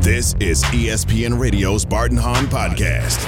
This is ESPN Radio's Bart and Hahn Podcast.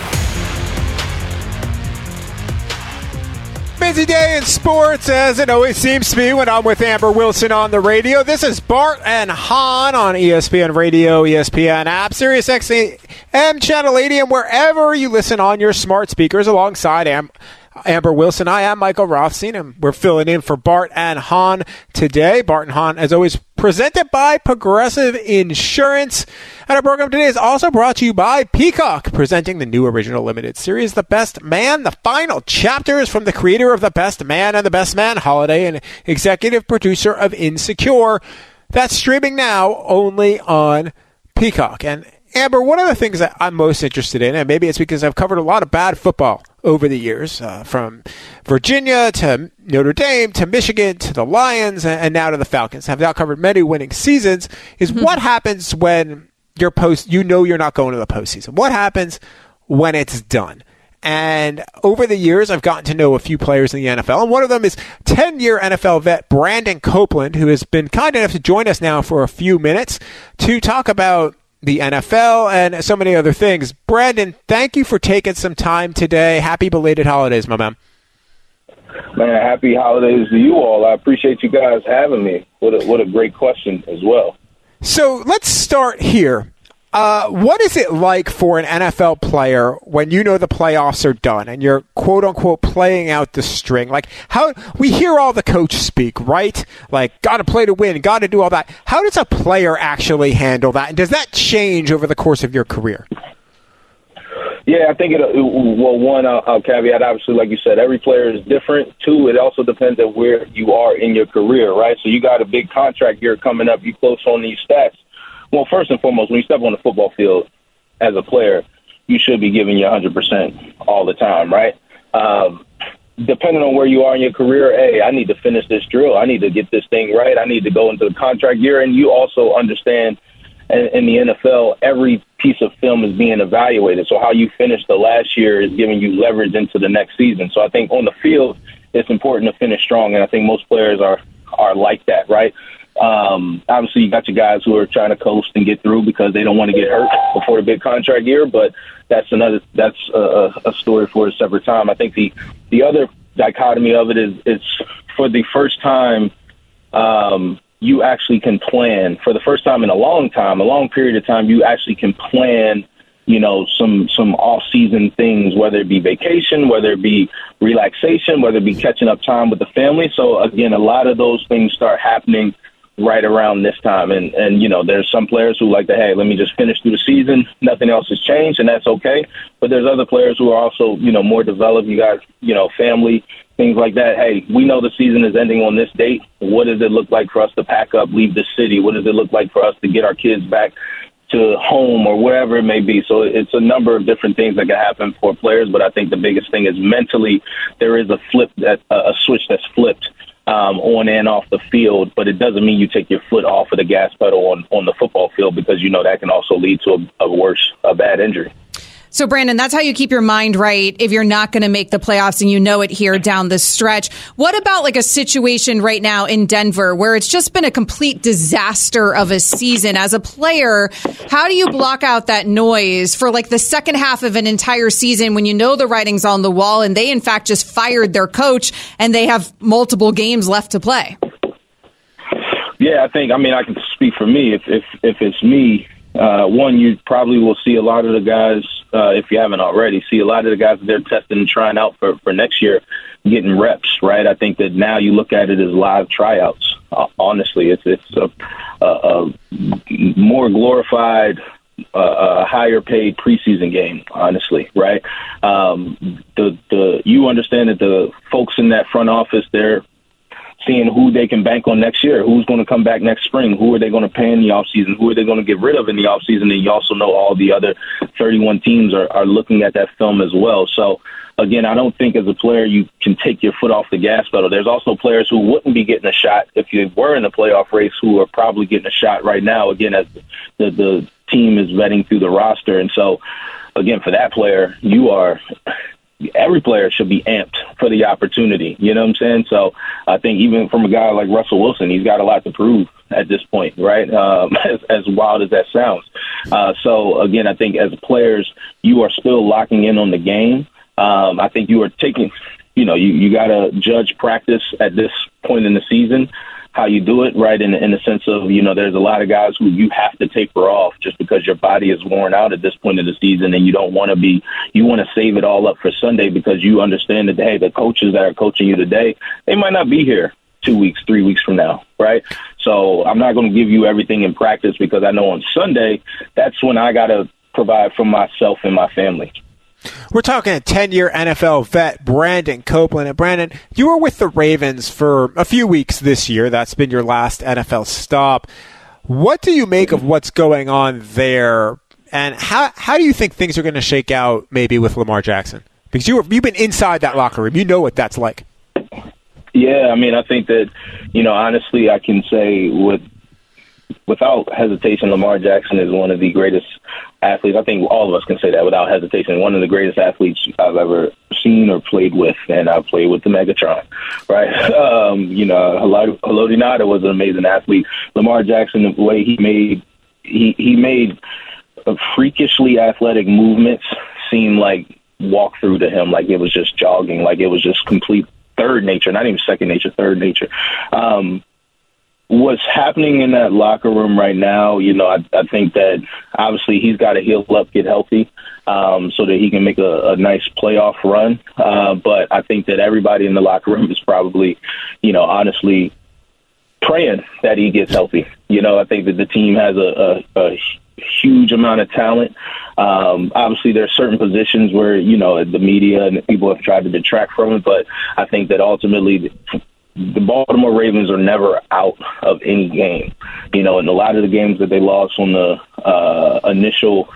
Busy day in sports, as it always seems to be when I'm with Amber Wilson on the radio. This is Bart and Hahn on ESPN Radio, ESPN app, Sirius XM Channel 80, and wherever you listen on your smart speakers alongside Amber Wilson. I am Michael Rothstein, and we're filling in for Bart and Hahn today. Bart and Hahn, as always, presented by Progressive Insurance. And our program today is also brought to you by Peacock, presenting the new original limited series, The Best Man. The final chapter is from the creator of The Best Man and The Best Man Holiday and executive producer of Insecure. That's streaming now only on Peacock. And Amber, one of the things that I'm most interested in, and maybe it's because I've covered a lot of bad football over the years, from Virginia to Notre Dame to Michigan to the Lions and now to the Falcons. I've now covered many winning seasons, is what happens when you're you're not going to the postseason? What happens when it's done? And over the years, I've gotten to know a few players in the NFL, and one of them is 10-year NFL vet Brandon Copeland, who has been kind enough to join us now for a few minutes to talk about the NFL and so many other things. Brandon, thank you for taking some time today. Happy belated holidays, my man. Man, happy holidays to you all. I appreciate you guys having me. What a great question as well. So let's start here. What is it like for an NFL player when you know the playoffs are done and you're quote unquote playing out the string? Like, how we hear all the coach speak, right? Like, got to play to win, got to do all that. How does a player actually handle that? And does that change over the course of your career? Yeah, I think one, I'll caveat, obviously, like you said, every player is different. Two, it also depends on where you are in your career, right? So you got a big contract year coming up, you close on these stats. Well, first and foremost, when you step on the football field as a player, you should be giving your 100% all the time, right? Depending on where you are in your career, hey, I need to finish this drill. I need to get this thing right. I need to go into the contract year. And you also understand in the NFL, every piece of film is being evaluated. So how you finish the last year is giving you leverage into the next season. So I think on the field, it's important to finish strong. And I think most players are like that, right? Obviously, you got your guys who are trying to coast and get through because they don't want to get hurt before the big contract year, but that's a story for a separate time. I think the other dichotomy of it is for the first time, you actually can plan. For the first time in a long period of time, you actually can plan, some off-season things, whether it be vacation, whether it be relaxation, whether it be catching up time with the family. So, again, a lot of those things start happening right around this time. And there's some players who like to, hey, let me just finish through the season. Nothing else has changed, and that's okay. But there's other players who are also, more developed. You got, family, things like that. Hey, we know the season is ending on this date. What does it look like for us to pack up, leave the city? What does it look like for us to get our kids back to home or wherever it may be? So it's a number of different things that can happen for players. But I think the biggest thing is mentally there is a switch that's flipped on and off the field, but it doesn't mean you take your foot off of the gas pedal on the football field, because that can also lead to a bad injury. So, Brandon, that's how you keep your mind right if you're not going to make the playoffs and you know it here down the stretch. What about like a situation right now in Denver where it's just been a complete disaster of a season? As a player, how do you block out that noise for like the second half of an entire season when you know the writing's on the wall and they, in fact, just fired their coach and they have multiple games left to play? Yeah, I can speak for me. If it's me, one, you probably will see a lot of the guys, if you haven't already, see a lot of the guys that they're testing and trying out for next year getting reps, right? I think that now you look at it as live tryouts. Honestly, it's a more glorified, higher paid preseason game, honestly, right? You understand that the folks in that front office, they're seeing who they can bank on next year, who's going to come back next spring, who are they going to pay in the offseason, who are they going to get rid of in the offseason, and you also know all the other 31 teams are looking at that film as well. So, again, I don't think as a player you can take your foot off the gas pedal. There's also players who wouldn't be getting a shot if you were in the playoff race who are probably getting a shot right now, again, as the team is vetting through the roster. And so, again, for that player, every player should be amped for the opportunity. You know what I'm saying? So I think even from a guy like Russell Wilson, he's got a lot to prove. at this point, right? As wild as that sounds. So, again, I think as players, you are still locking in on the game. I think you are taking, you got to judge practice at this point in the season, how you do it, right, in the sense of, there's a lot of guys who you have to taper off just because your body is worn out at this point of the season, and you don't want to you want to save it all up for Sunday because you understand that, hey, the coaches that are coaching you today, they might not be here 2 weeks, 3 weeks from now, right? So I'm not going to give you everything in practice because I know on Sunday, that's when I got to provide for myself and my family. We're talking a 10-year NFL vet, Brandon Copeland. And Brandon, you were with the Ravens for a few weeks this year. That's been your last NFL stop. What do you make of what's going on there? And how do you think things are going to shake out maybe with Lamar Jackson? Because you've been inside that locker room. You know what that's like. Yeah, I mean, I think that, honestly, I can say without hesitation, Lamar Jackson is one of the greatest athletes. I think all of us can say that without hesitation. One of the greatest athletes I've ever seen or played with, and I played with the Megatron, right? Haloti Ngata was an amazing athlete. Lamar Jackson, the way he made freakishly athletic movements seem like walk through to him, like it was just jogging, like it was just complete third nature, not even second nature, third nature. What's happening in that locker room right now, I think that obviously he's got to heal up, get healthy, so that he can make a nice playoff run. But I think that everybody in the locker room is probably, honestly praying that he gets healthy. I think that the team has a huge amount of talent. Obviously, there are certain positions where, the media and the people have tried to detract from it, but I think that ultimately the Baltimore Ravens are never out of any game. In a lot of the games that they lost on the initial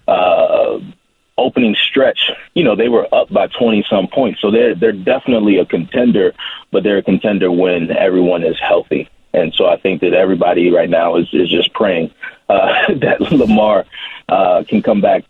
opening stretch, they were up by 20-some points. So they're definitely a contender, but they're a contender when everyone is healthy. And so I think that everybody right now is just praying that Lamar can come back,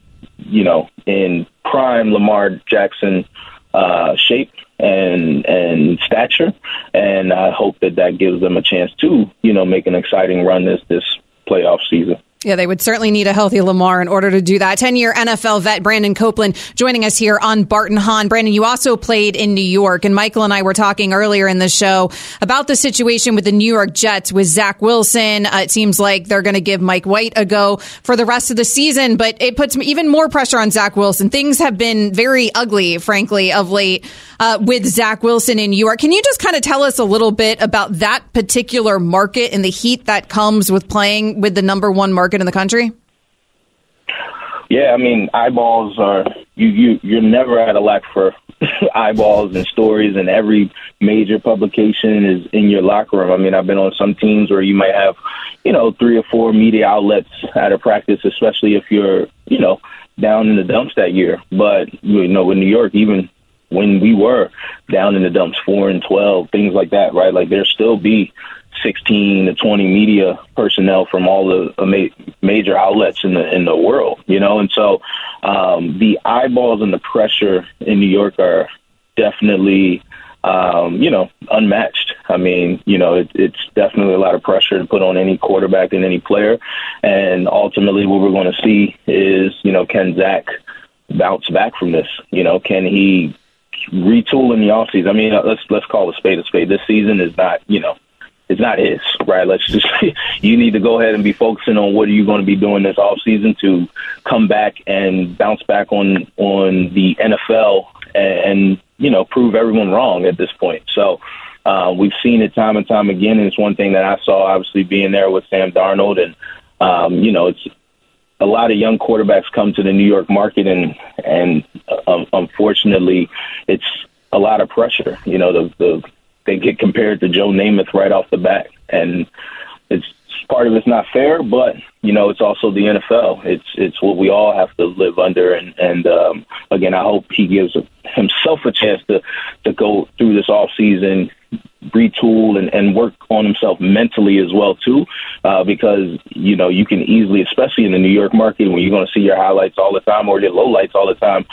in prime Lamar Jackson shape and stature, and I hope that gives them a chance to, make an exciting run this playoff season. Yeah, they would certainly need a healthy Lamar in order to do that. 10-year NFL vet Brandon Copeland joining us here on Bart and Hahn. Brandon, you also played in New York, and Michael and I were talking earlier in the show about the situation with the New York Jets with Zach Wilson. It seems like they're going to give Mike White a go for the rest of the season, but it puts even more pressure on Zach Wilson. Things have been very ugly, frankly, of late with Zach Wilson in New York. Can you just kind of tell us a little bit about that particular market and the heat that comes with playing with the number one market in the country? Yeah, I mean, eyeballs are you're never at a lack for eyeballs and stories, and every major publication is in your locker room. I mean, I've been on some teams where you might have, 3 or 4 media outlets at a practice, especially if you're, down in the dumps that year. But, with New York, even when we were down in the dumps, 4 and 12, things like that, right? Like there still be 16 to 20 media personnel from all the major outlets in the world, and so the eyeballs and the pressure in New York are definitely, unmatched. I mean, it's definitely a lot of pressure to put on any quarterback and any player, and ultimately what we're going to see is, can Zach bounce back from this? Can he retool in the offseason? I mean, let's call a spade a spade. This season is not, it's not his, right? Let's just you need to go ahead and be focusing on what are you going to be doing this offseason to come back and bounce back on the NFL and prove everyone wrong at this point. So we've seen it time and time again, and it's one thing that I saw obviously being there with Sam Darnold, and it's a lot of young quarterbacks come to the New York market, and unfortunately, it's a lot of pressure. They get compared to Joe Namath right off the bat, and it's part of it's not fair, but it's also the NFL. It's what we all have to live under, and again, I hope he gives himself a chance to go through this off season, retool and work on himself mentally as well too, because you can easily, especially in the New York market, when you're going to see your highlights all the time or your lowlights all the time,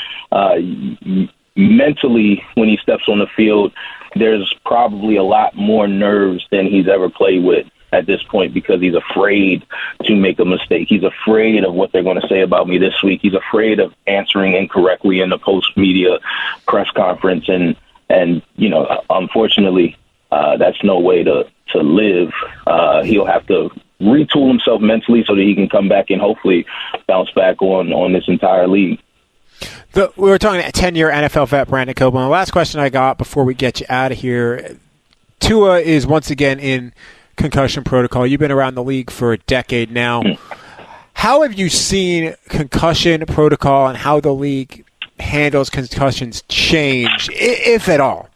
mentally when he steps on the field, there's probably a lot more nerves than he's ever played with. at this point because he's afraid to make a mistake. He's afraid of what they're going to say about me this week. He's afraid of answering incorrectly in the post-media press conference. And you know, unfortunately, that's no way to live. He'll have to retool himself mentally so that he can come back and hopefully bounce back on this entire league. We were talking a 10-year NFL vet, Brandon Copeland. The last question I got before we get you out of here, Tua is once again in concussion protocol. You've been around the league for a decade now. How have you seen concussion protocol and how the league handles concussions change, if at all?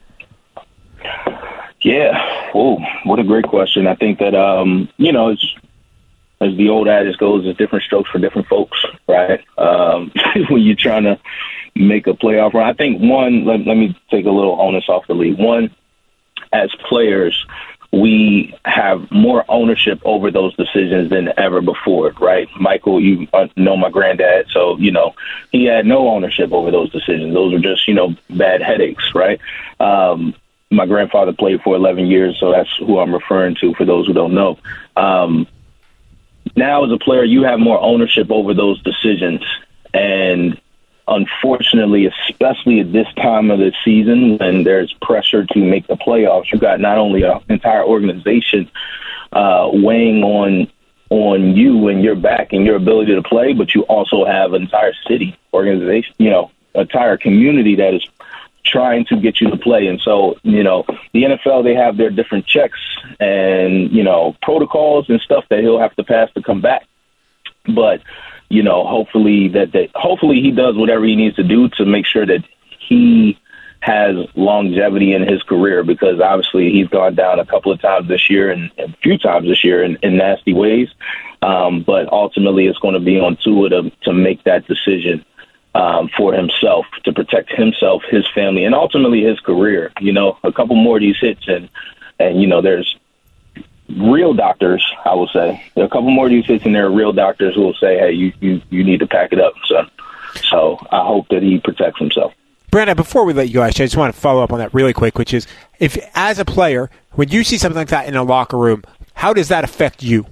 Yeah. Oh, what a great question. I think that, you know, it's, as the old adage goes, it's different strokes for different folks, right? When you're trying to make a playoff run. I think, one, let me take a little onus off the league. One, as players, we have more ownership over those decisions than ever before, right? Michael, you know my granddad, so, you know, he had no ownership over those decisions. Those were just, you know, bad headaches, right? My grandfather played for 11 years, so that's who I'm referring to for those who don't know. Now, as a player, you have more ownership over those decisions. And unfortunately, especially at this time of the season, when there's pressure to make the playoffs, you got not only an entire organization weighing on you and your back and your ability to play, but you also have an entire city, organization, you know, entire community that is trying to get you to play. And so, you know, the NFL, they have their different checks and, you know, protocols and stuff that he'll have to pass to come back. But, you know, hopefully he does whatever he needs to do to make sure that he has longevity in his career, because obviously he's gone down a couple of times this year and a few times this year in nasty ways. But ultimately it's going to be on Tua to make that decision for himself, to protect himself, his family, and ultimately his career. You know, a couple more of these hits and you know, there's real doctors, I will say. There are a couple more of these hits and there are real doctors who will say, hey, you need to pack it up, son. So I hope that he protects himself. Brandon, before we let you go, I just want to follow up on that really quick, which is, if as a player, when you see something like that in a locker room, how does that affect you?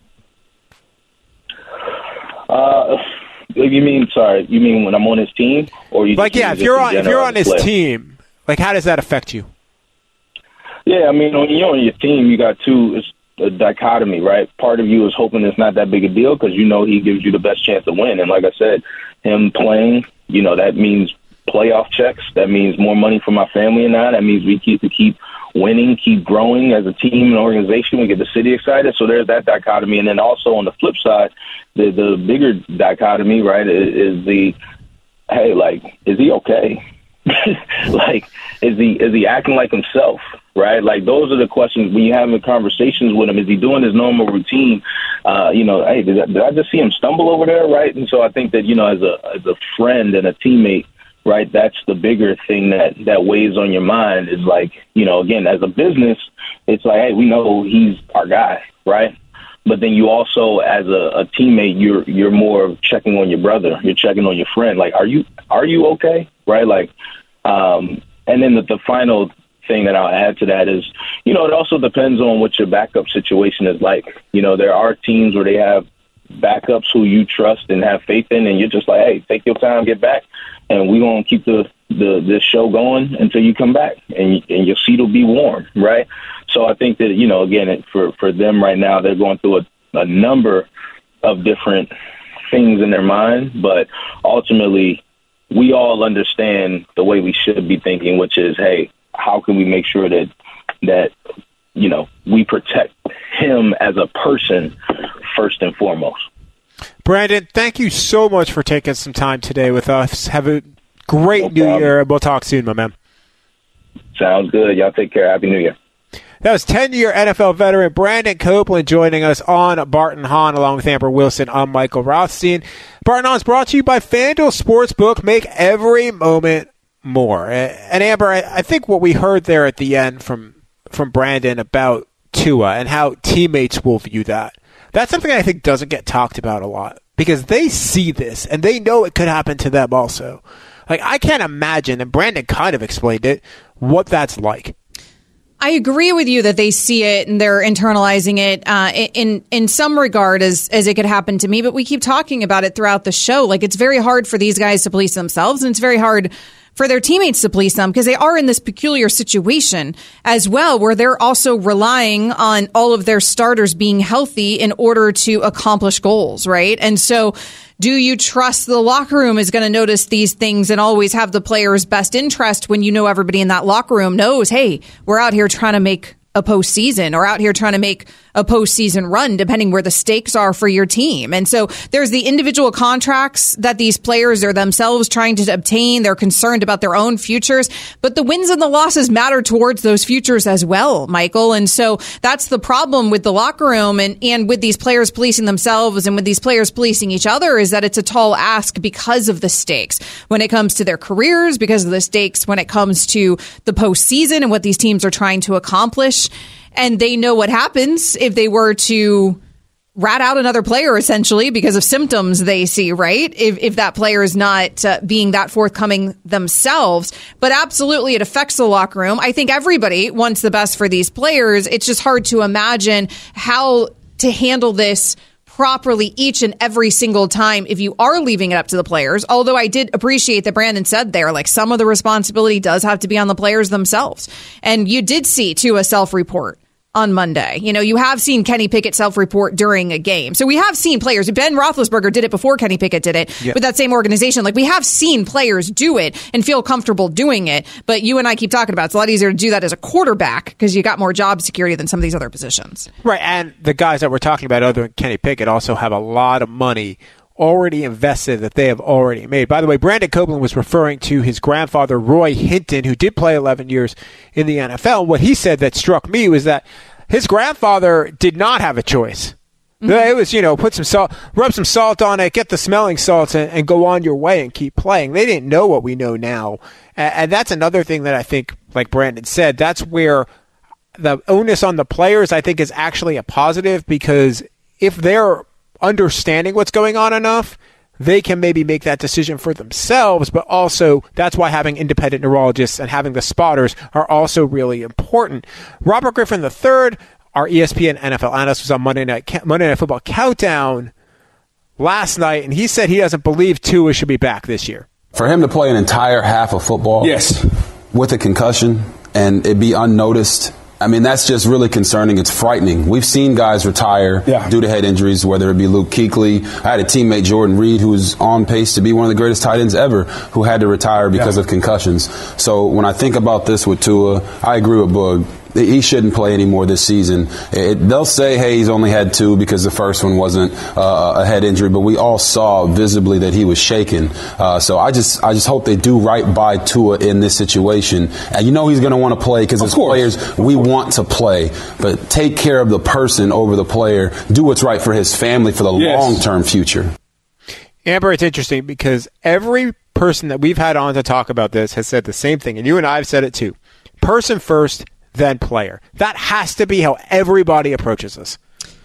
You mean when I'm on his team, or you like, yeah, if you're on his team, like, how does that affect you? Yeah, I mean, when you're on your team, you got it's a dichotomy, right? Part of you is hoping it's not that big a deal because you know he gives you the best chance to win. And like I said, him playing, you know, that means playoff checks. That means more money for my family and I. That means we keep winning, keep growing as a team and organization. We get the city excited. So there's that dichotomy. And then also on the flip side, the bigger dichotomy, right, is hey, like, is he okay? Like, is he acting like himself, right? Like, those are the questions when you're having conversations with him. Is he doing his normal routine? You know, hey, did I just see him stumble over there, right? And so I think that, you know, as a friend and a teammate, right, that's the bigger thing that weighs on your mind is, like, you know, again, as a business, it's like, hey, we know he's our guy, right? But then you also, as a teammate, you're more checking on your brother. You're checking on your friend. Like, are you okay? Right? Like, and then the final thing that I'll add to that is, you know, it also depends on what your backup situation is like. You know, there are teams where they have backups who you trust and have faith in, and you're just like, hey, take your time, get back, and we're going to keep this show going until you come back, and your seat will be warm, right? So I think that, you know, again, for them right now, they're going through a number of different things in their mind, but ultimately we all understand the way we should be thinking, which is, hey, how can we make sure that you know, we protect him as a person first and foremost. Brandon, thank you so much for taking some time today with us. Have a great New Year. We'll talk soon, my man. Sounds good. Y'all take care. Happy New Year. That was 10-year NFL veteran Brandon Copeland joining us on Bart and Hahn, along with Amber Wilson. I'm Michael Rothstein. Bart and Hahn is brought to you by FanDuel Sportsbook. Make every moment more. And Amber, I think what we heard there at the end from Brandon about Tua and how teammates will view that, that's something I think doesn't get talked about a lot, because they see this and they know it could happen to them also. Like, I can't imagine, and Brandon kind of explained it, what that's like. I agree with you that they see it and they're internalizing it in some regard as it could happen to me. But we keep talking about it throughout the show. Like, it's very hard for these guys to police themselves, and it's very hard for their teammates to police them because they are in this peculiar situation as well, where they're also relying on all of their starters being healthy in order to accomplish goals, right? And so do you trust the locker room is going to notice these things and always have the player's best interest when you know everybody in that locker room knows, hey, we're out here trying to make a postseason or out here trying to make a postseason run, depending where the stakes are for your team. And so there's the individual contracts that these players are themselves trying to obtain. They're concerned about their own futures, but the wins and the losses matter towards those futures as well, Michael. And so that's the problem with the locker room and with these players policing themselves and with these players policing each other is that it's a tall ask because of the stakes when it comes to their careers, because of the stakes when it comes to the postseason and what these teams are trying to accomplish. And they know what happens if they were to rat out another player, essentially, because of symptoms they see, right? If that player is not being that forthcoming themselves. But absolutely, it affects the locker room. I think everybody wants the best for these players. It's just hard to imagine how to handle this properly each and every single time if you are leaving it up to the players. Although I did appreciate that Brandon said there, like, some of the responsibility does have to be on the players themselves. And you did see, too, a self-report on Monday. You know, you have seen Kenny Pickett self-report during a game. So we have seen players. Ben Roethlisberger did it before Kenny Pickett did it with that same organization. Like, we have seen players do it and feel comfortable doing it. But you and I keep talking about it's a lot easier to do that as a quarterback because you got more job security than some of these other positions. Right. And the guys that we're talking about other than Kenny Pickett also have a lot of money already invested that they have already made. By the way, Brandon Copeland was referring to his grandfather, Roy Hinton, who did play 11 years in the NFL. What he said that struck me was that his grandfather did not have a choice. Mm-hmm. It was, put some salt, rub some salt on it, get the smelling salts, and go on your way and keep playing. They didn't know what we know now. And that's another thing that I think, like Brandon said, that's where the onus on the players, I think, is actually a positive, because if they're understanding what's going on enough, they can maybe make that decision for themselves. But also, that's why having independent neurologists and having the spotters are also really important. Robert Griffin III, our ESPN NFL analyst, was on Monday Night Football Countdown last night, and he said he doesn't believe Tua should be back this year. For him to play an entire half of football with a concussion and it be unnoticed, I mean, that's just really concerning. It's frightening. We've seen guys retire due to head injuries, whether it be Luke Kuechly. I had a teammate, Jordan Reed, who was on pace to be one of the greatest tight ends ever, who had to retire because of concussions. So when I think about this with Tua, I agree with Boog. He shouldn't play anymore this season. They'll say, hey, he's only had 2 because the first one wasn't a head injury, but we all saw visibly that he was shaken. So I just hope they do right by Tua in this situation. And he's going to want to play because as players, we want to play. But take care of the person over the player. Do what's right for his family for the long-term future. Amber, it's interesting because every person that we've had on to talk about this has said the same thing, and you and I have said it too. Person first, then player. That has to be how everybody approaches this.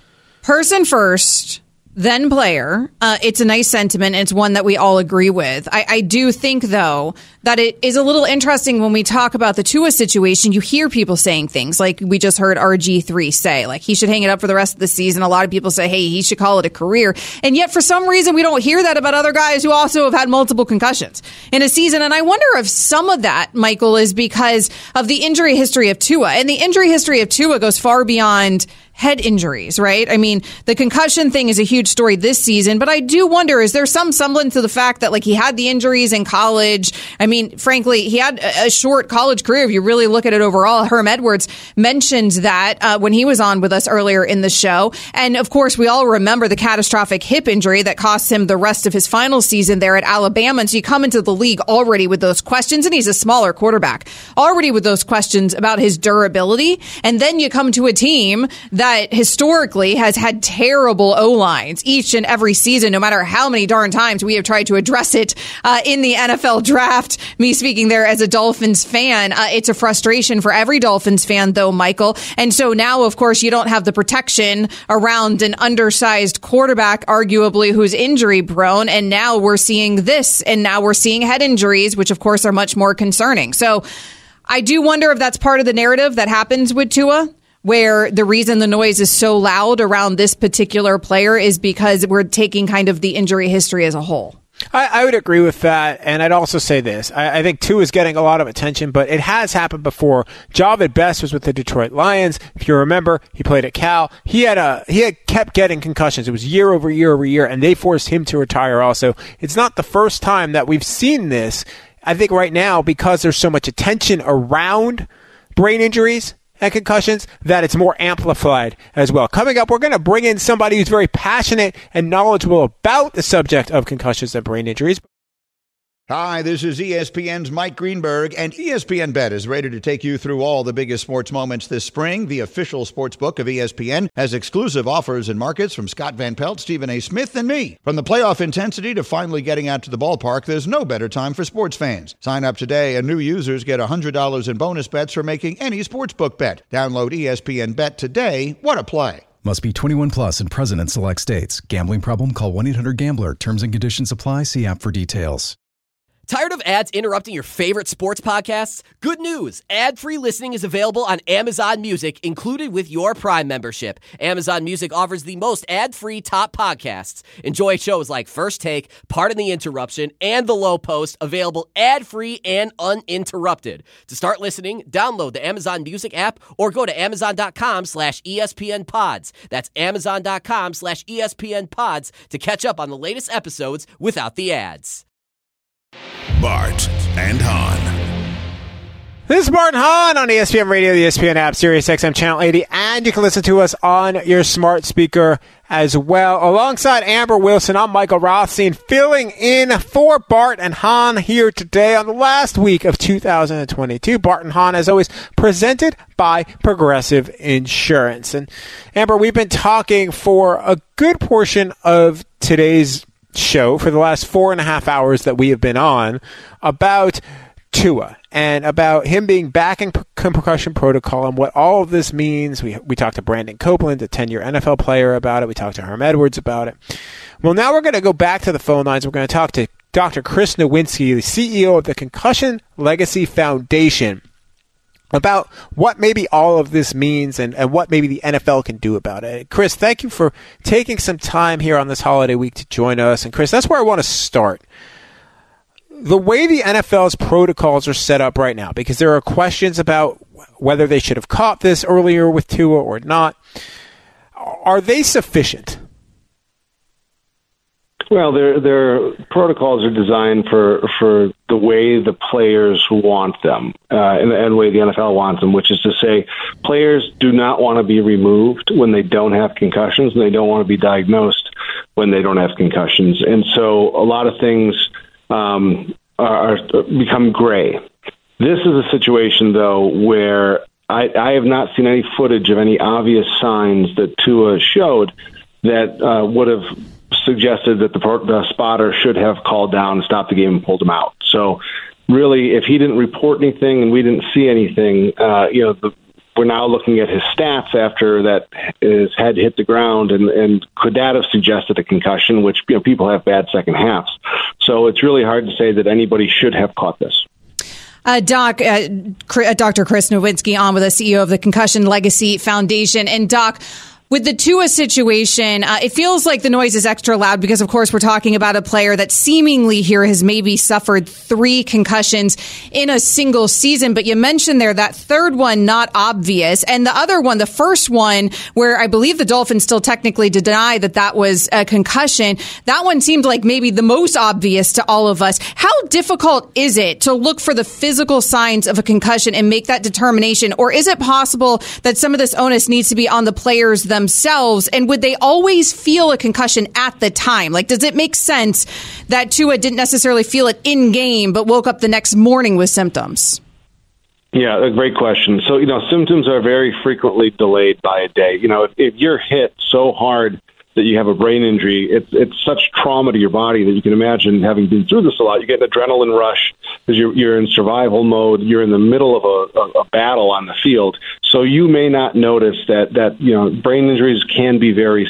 Person first, then player. It's a nice sentiment. And it's one that we all agree with. I do think, though, that it is a little interesting when we talk about the Tua situation. You hear people saying things like we just heard RG3 say, like he should hang it up for the rest of the season. A lot of people say, hey, he should call it a career. And yet for some reason, we don't hear that about other guys who also have had multiple concussions in a season. And I wonder if some of that, Michael, is because of the injury history of Tua. And the injury history of Tua goes far beyond head injuries, right? I mean, the concussion thing is a huge story this season, but I do wonder, is there some semblance to the fact that, like, he had the injuries in college? I mean, frankly, he had a short college career. If you really look at it overall, Herm Edwards mentioned that when he was on with us earlier in the show. And of course, we all remember the catastrophic hip injury that cost him the rest of his final season there at Alabama. And so you come into the league already with those questions, and he's a smaller quarterback, already with those questions about his durability. And then you come to a team that historically has had terrible O-lines each and every season, no matter how many darn times we have tried to address it in the NFL draft. Me speaking there as a Dolphins fan, it's a frustration for every Dolphins fan, though, Michael. And so now, of course, you don't have the protection around an undersized quarterback, arguably, who's injury prone. And now we're seeing this, and now we're seeing head injuries, which, of course, are much more concerning. So I do wonder if that's part of the narrative that happens with Tua, where the reason the noise is so loud around this particular player is because we're taking kind of the injury history as a whole. I would agree with that, and I'd also say this. I think Tua is getting a lot of attention, but it has happened before. Jahvid Best was with the Detroit Lions. If you remember, he played at Cal. He had kept getting concussions. It was year over year over year, and they forced him to retire also. It's not the first time that we've seen this. I think right now, because there's so much attention around brain injuries and concussions, that it's more amplified as well. Coming up, we're going to bring in somebody who's very passionate and knowledgeable about the subject of concussions and brain injuries. Hi, this is ESPN's Mike Greenberg, and ESPN Bet is ready to take you through all the biggest sports moments this spring. The official sports book of ESPN has exclusive offers and markets from Scott Van Pelt, Stephen A. Smith, and me. From the playoff intensity to finally getting out to the ballpark, there's no better time for sports fans. Sign up today, and new users get $100 in bonus bets for making any sportsbook bet. Download ESPN Bet today. What a play. Must be 21 plus and present in select states. Gambling problem? Call 1-800-GAMBLER. Terms and conditions apply. See app for details. Tired of ads interrupting your favorite sports podcasts? Good news! Ad-free listening is available on Amazon Music, included with your Prime membership. Amazon Music offers the most ad-free top podcasts. Enjoy shows like First Take, Pardon the Interruption, and The Low Post, available ad-free and uninterrupted. To start listening, download the Amazon Music app or go to Amazon.com/ESPN Pods. That's Amazon.com/ESPN Pods to catch up on the latest episodes without the ads. Bart and Hahn. This is Bart and Hahn on ESPN Radio, the ESPN app, Sirius XM Channel 80, and you can listen to us on your smart speaker as well. Alongside Amber Wilson, I'm Michael Rothstein, filling in for Bart and Hahn here today on the last week of 2022. Bart and Hahn, as always, presented by Progressive Insurance. And Amber, we've been talking for a good portion of today's show for the last 4.5 hours that we have been on about Tua and about him being back in concussion protocol and what all of this means. We talked to Brandon Copeland, a 10-year NFL player, about it. We talked to Herm Edwards about it. Well, now we're going to go back to the phone lines. We're going to talk to Dr. Chris Nowinski, the CEO of the Concussion Legacy Foundation, about what maybe all of this means and what maybe the NFL can do about it. Chris, thank you for taking some time here on this holiday week to join us. And Chris, that's where I want to start. The way the NFL's protocols are set up right now, because there are questions about whether they should have caught this earlier with Tua or not, are they sufficient? Well, their protocols are designed for the way the players want them, and the way the NFL wants them, which is to say players do not want to be removed when they don't have concussions, and they don't want to be diagnosed when they don't have concussions. And so a lot of things are become gray. This is a situation, though, where I have not seen any footage of any obvious signs that Tua showed that would have suggested that the spotter should have called down and stopped the game and pulled him out. So really, if he didn't report anything and we didn't see anything, we're now looking at his stats after that his head hit the ground, and could that have suggested a concussion, which people have bad second halves. So it's really hard to say that anybody should have caught this. Dr. Chris Nowinski on with us, CEO of the Concussion Legacy Foundation. And Doc, with the Tua situation, it feels like the noise is extra loud because, of course, we're talking about a player that seemingly here has maybe suffered 3 concussions in a single season. But you mentioned there that third one not obvious. And the other one, the first one, where I believe the Dolphins still technically deny that was a concussion, that one seemed like maybe the most obvious to all of us. How difficult is it to look for the physical signs of a concussion and make that determination? Or is it possible that some of this onus needs to be on the players themselves? And would they always feel a concussion at the time? Like, does it make sense that Tua didn't necessarily feel it in game, but woke up the next morning with symptoms? Yeah, a great question. So, symptoms are very frequently delayed by a day. If you're hit so hard that you have a brain injury, it's such trauma to your body that you can imagine, having been through this a lot, you get an adrenaline rush because you're in survival mode. You're in the middle of a battle on the field. So you may not notice that brain injuries can be very subtle.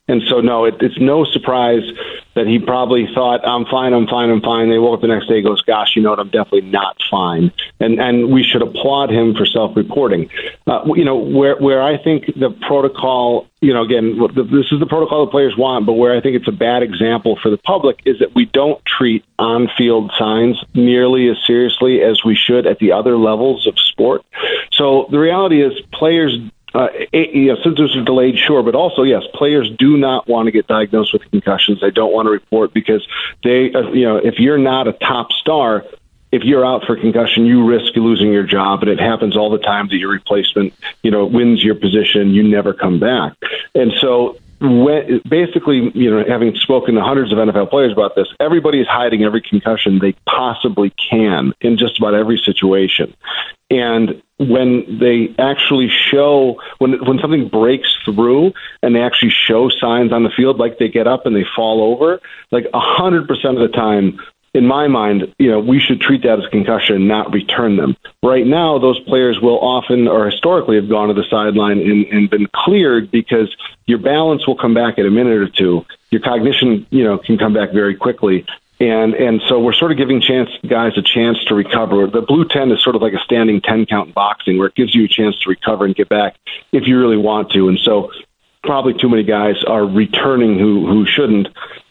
And so, no, it's no surprise that he probably thought, I'm fine. They woke up the next day and goes, gosh, you know what, I'm definitely not fine. And we should applaud him for self-reporting. Where I think the protocol, again, this is the protocol the players want, but where I think it's a bad example for the public is that we don't treat on-field signs nearly as seriously as we should at the other levels of sport. So the reality is players symptoms are delayed, sure, but also, yes, players do not want to get diagnosed with concussions. They don't want to report because they, if you're not a top star, if you're out for concussion, you risk losing your job, and it happens all the time that your replacement, wins your position, you never come back. And so basically, having spoken to hundreds of NFL players about this, everybody is hiding every concussion they possibly can in just about every situation. And when they actually show, when something breaks through and they actually show signs on the field, like they get up and they fall over, like 100% of the time, in my mind, we should treat that as a concussion and not return them. Right now, those players will often or historically have gone to the sideline and been cleared because your balance will come back in a minute or two. Your cognition, can come back very quickly. And so we're sort of giving guys a chance to recover. The blue 10 is sort of like a standing 10 count in boxing where it gives you a chance to recover and get back if you really want to. And so probably too many guys are returning who shouldn't.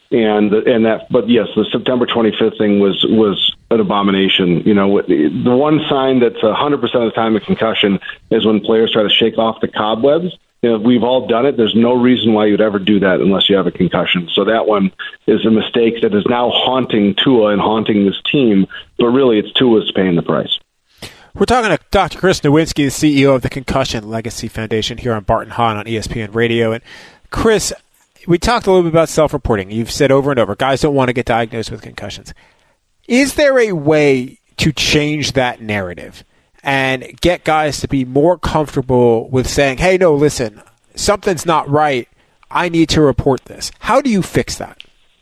But yes, the September 25th thing was an abomination. The one sign that's 100% of the time a concussion is when players try to shake off the cobwebs. We've all done it. There's no reason why you'd ever do that unless you have a concussion. So that one is a mistake that is now haunting Tua and haunting this team. But really, it's Tua's paying the price. We're talking to Dr. Chris Nowinski, the CEO of the Concussion Legacy Foundation here on Bart and Hahn on ESPN Radio. And Chris, we talked a little bit about self-reporting. You've said over and over, guys don't want to get diagnosed with concussions. Is there a way to change that narrative and get guys to be more comfortable with saying, hey, no, listen, something's not right. I need to report this. How do you fix that?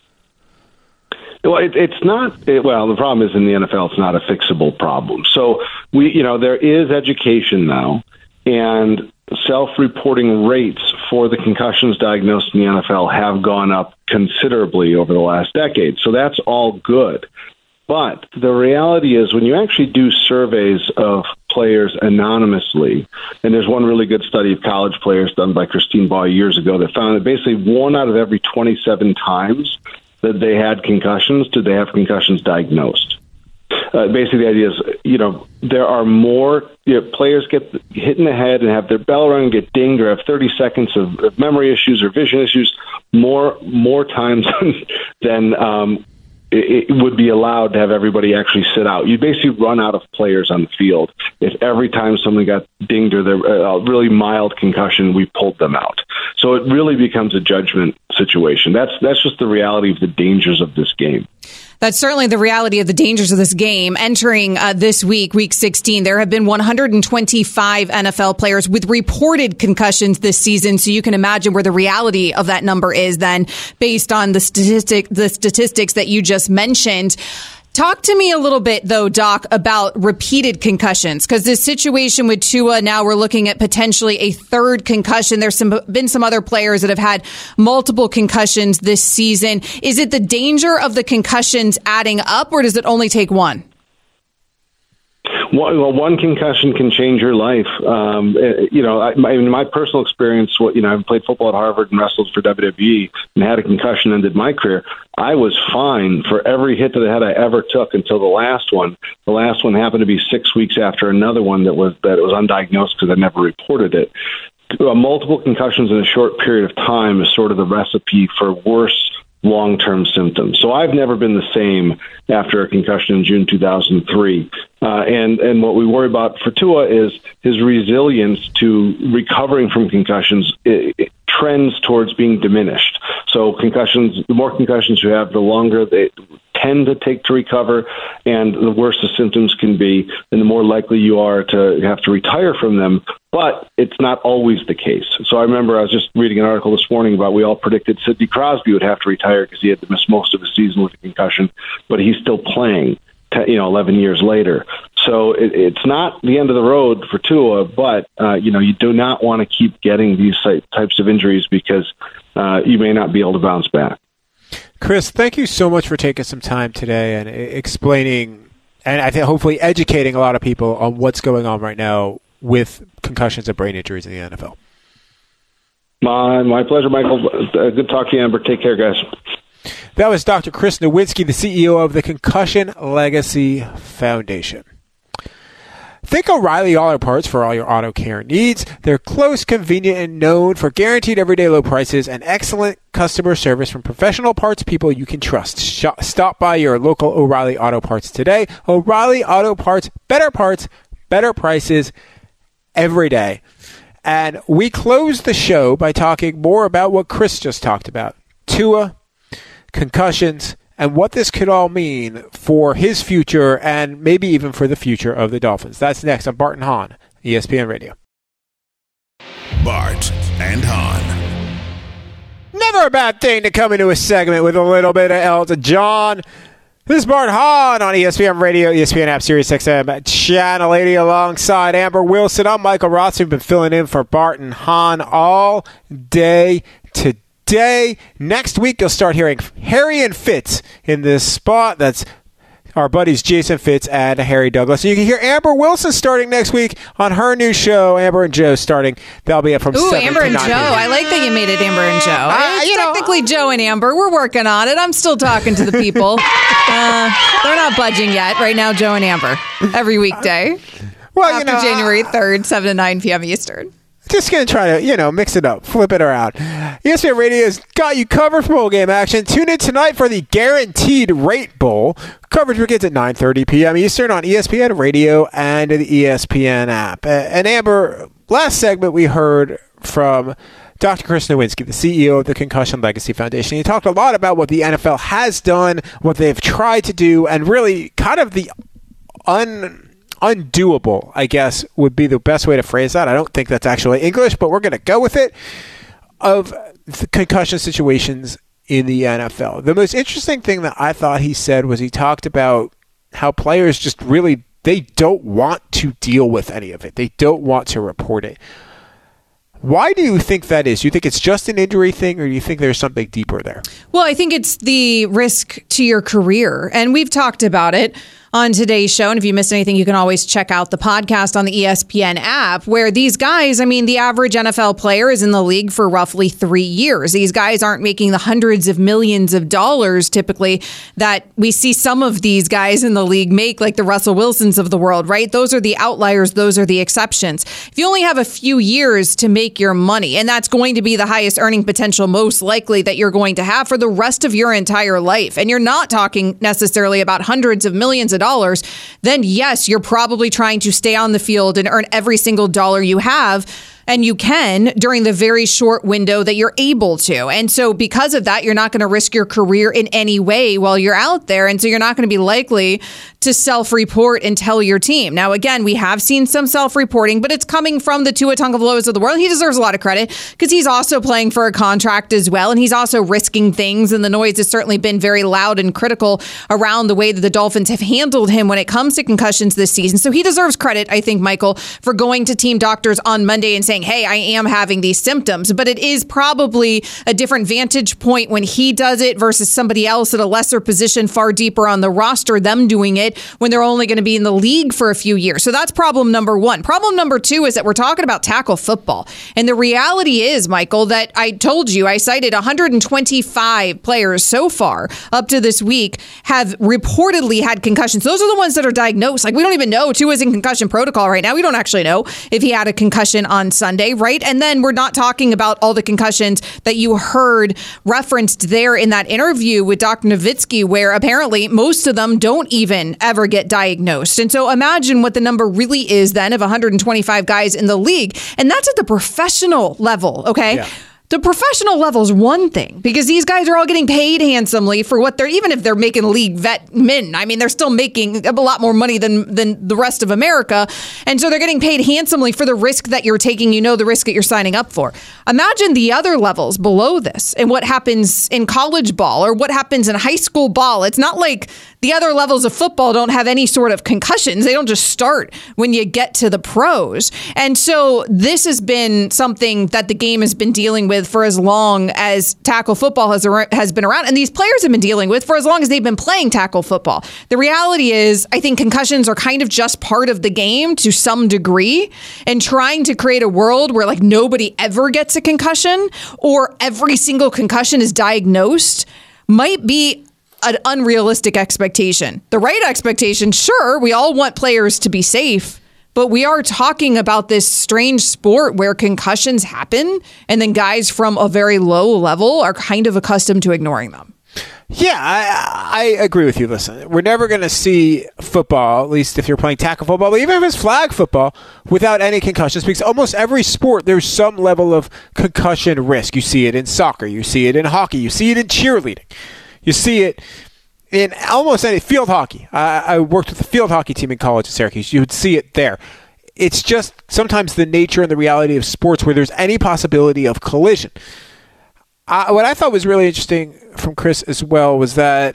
Well, it's not. The problem is in the NFL, it's not a fixable problem. So there is education now, and self-reporting rates for the concussions diagnosed in the NFL have gone up considerably over the last decade. So that's all good. But the reality is when you actually do surveys of players anonymously, and there's one really good study of college players done by Christine Baugh years ago that found that basically 1 out of every 27 times that they had concussions, did they have concussions diagnosed. Basically, the idea is, there are more players get hit in the head and have their bell rung and get dinged or have 30 seconds of memory issues or vision issues more times than it would be allowed to have everybody actually sit out. You basically run out of players on the field if every time someone got dinged or a really mild concussion, we pulled them out. So it really becomes a judgment situation. That's just the reality of the dangers of this game. That's certainly the reality of the dangers of this game. Entering this week, Week 16, there have been 125 NFL players with reported concussions this season. So you can imagine where the reality of that number is then based on the statistics that you just mentioned. Talk to me a little bit, though, Doc, about repeated concussions, because this situation with Tua, now we're looking at potentially a third concussion. There's been some other players that have had multiple concussions this season. Is it the danger of the concussions adding up, or does it only take one? Well, one concussion can change your life. In my personal experience, I've played football at Harvard and wrestled for WWE and had a concussion and ended my career. I was fine for every hit to the head I ever took until the last one. The last one happened to be 6 weeks after another one that was undiagnosed because I never reported it. Multiple concussions in a short period of time is sort of the recipe for worse long-term symptoms. So I've never been the same after a concussion in June 2003. And what we worry about for Tua is his resilience to recovering from concussions it trends towards being diminished. So the more concussions you have, the longer they tend to take to recover, and the worse the symptoms can be, and the more likely you are to have to retire from them. But it's not always the case. So I remember I was just reading an article this morning about we all predicted Sidney Crosby would have to retire because he had to miss most of the season with a concussion, but he's still playing 11 years later. So it's not the end of the road for Tua, but you do not want to keep getting these types of injuries because you may not be able to bounce back. Chris, thank you so much for taking some time today and explaining, and I think hopefully educating a lot of people on what's going on right now with concussions and brain injuries in the NFL. My pleasure, Michael. Good talk to you, Amber. Take care, guys. That was Dr. Chris Nowinski, the CEO of the Concussion Legacy Foundation. Think O'Reilly Auto Parts for all your auto care needs. They're close, convenient, and known for guaranteed everyday low prices and excellent customer service from professional parts people you can trust. Stop by your local O'Reilly Auto Parts today. O'Reilly Auto Parts, better prices every day. And we close the show by talking more about what Chris just talked about. Tua, concussions, and what this could all mean for his future and maybe even for the future of the Dolphins. That's next on Bart and Hahn, ESPN Radio. Bart and Hahn. Never a bad thing to come into a segment with a little bit of Elton John. This is Bart Hahn on ESPN Radio, ESPN app, Sirius XM, Channel 80, alongside Amber Wilson. I'm Michael Ross. We've been filling in for Bart and Hahn all day today. Next week, you'll start hearing Harry and Fitz in this spot. That's our buddies Jason Fitz and Harry Douglas. And you can hear Amber Wilson starting next week on her new show, Amber and Joe, starting. That'll be up from 7 Amber to and 9 Joe. I like that you made it Amber and Joe. It's technically Joe and Amber. We're working on it. I'm still talking to the people. They're not budging yet. Right now, Joe and Amber. Every weekday. Well, after January 3rd, 7 to 9 p.m. Eastern. Just going to try to, mix it up, flip it around. ESPN Radio's got you covered for bowl game action. Tune in tonight for the Guaranteed Rate Bowl. Coverage begins at 9:30 p.m. Eastern on ESPN Radio and the ESPN app. And Amber, last segment we heard from Dr. Chris Nowinski, the CEO of the Concussion Legacy Foundation. He talked a lot about what the NFL has done, what they've tried to do, and really kind of the undoable, I guess, would be the best way to phrase that. I don't think that's actually English, but we're going to go with it, of the concussion situations in the NFL. The most interesting thing that I thought he said was he talked about how players just really, they don't want to deal with any of it. They don't want to report it. Why do you think that is? Do you think it's just an injury thing, or do you think there's something deeper there? Well, I think it's the risk to your career, and we've talked about it on today's show. And if you missed anything, you can always check out the podcast on the ESPN app, where these guys, the average NFL player is in the league for roughly 3 years. These guys aren't making the hundreds of millions of dollars typically that we see some of these guys in the league make, like the Russell Wilsons of the world, right? Those are the outliers. Those are the exceptions. If you only have a few years to make your money, and that's going to be the highest earning potential most likely that you're going to have for the rest of your entire life, and you're not talking necessarily about hundreds of millions of dollars, then yes, you're probably trying to stay on the field and earn every single dollar you have. And you can during the very short window that you're able to. And so because of that, you're not going to risk your career in any way while you're out there. And so you're not going to be likely to self-report and tell your team. Now, again, we have seen some self-reporting, but it's coming from the Tua Tagovailoas of the world. He deserves a lot of credit because he's also playing for a contract as well. And he's also risking things. And the noise has certainly been very loud and critical around the way that the Dolphins have handled him when it comes to concussions this season. So he deserves credit, I think, Michael, for going to team doctors on Monday and saying, hey, I am having these symptoms. But it is probably a different vantage point when he does it versus somebody else at a lesser position far deeper on the roster, them doing it when they're only going to be in the league for a few years. So that's problem number one. Problem number two is that we're talking about tackle football. And the reality is, Michael, that I told you, I cited 125 players so far up to this week have reportedly had concussions. Those are the ones that are diagnosed. Like, we don't even know. Tua's in concussion protocol right now. We don't actually know if he had a concussion on Sunday, right? And then we're not talking about all the concussions that you heard referenced there in that interview with Dr. Nowinski, where apparently most of them don't even ever get diagnosed. And so imagine what the number really is then of 125 guys in the league. And that's at the professional level, okay? Yeah. The professional level is one thing because these guys are all getting paid handsomely for what they're, even if they're making league vet min. I mean, they're still making a lot more money than the rest of America. And so they're getting paid handsomely for the risk that you're taking, the risk that you're signing up for. Imagine the other levels below this and what happens in college ball or what happens in high school ball. It's not like The other levels of football don't have any sort of concussions. They don't just start when you get to the pros. And so this has been something that the game has been dealing with for as long as tackle football has been around. And these players have been dealing with for as long as they've been playing tackle football. The reality is, I think concussions are kind of just part of the game to some degree, and trying to create a world where like nobody ever gets a concussion or every single concussion is diagnosed might be an unrealistic expectation. The right expectation, sure, we all want players to be safe, but we are talking about this strange sport where concussions happen and then guys from a very low level are kind of accustomed to ignoring them. Yeah, I agree with you. Listen, we're never going to see football, at least if you're playing tackle football, but even if it's flag football, without any concussions, because almost every sport, there's some level of concussion risk. You see it in soccer, you see it in hockey, you see it in cheerleading, you see it in almost any field hockey. I worked with the field hockey team in college at Syracuse. You would see it there. It's just sometimes the nature and the reality of sports where there's any possibility of collision. What I thought was really interesting from Chris as well was that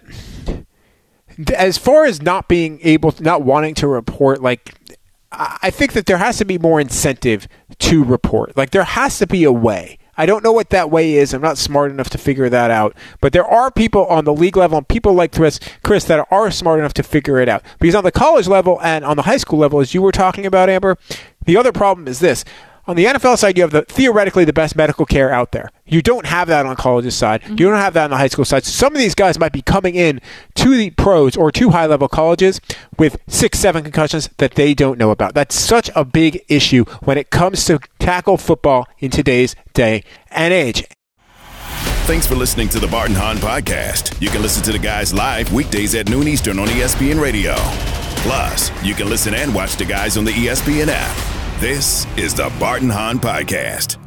as far as not wanting to report, like, I think that there has to be more incentive to report. Like, there has to be a way. I don't know what that way is. I'm not smart enough to figure that out. But there are people on the league level and people like Chris that are smart enough to figure it out. Because on the college level and on the high school level, as you were talking about, Amber, the other problem is this. On the NFL side, you have theoretically the best medical care out there. You don't have that on college's side. Mm-hmm. You don't have that on the high school side. So some of these guys might be coming in to the pros or to high-level colleges with 6-7 concussions that they don't know about. That's such a big issue when it comes to tackle football in today's day and age. Thanks for listening to the Bart and Hahn Podcast. You can listen to the guys live weekdays at noon Eastern on ESPN Radio. Plus, you can listen and watch the guys on the ESPN app. This is the Bart and Hahn Podcast.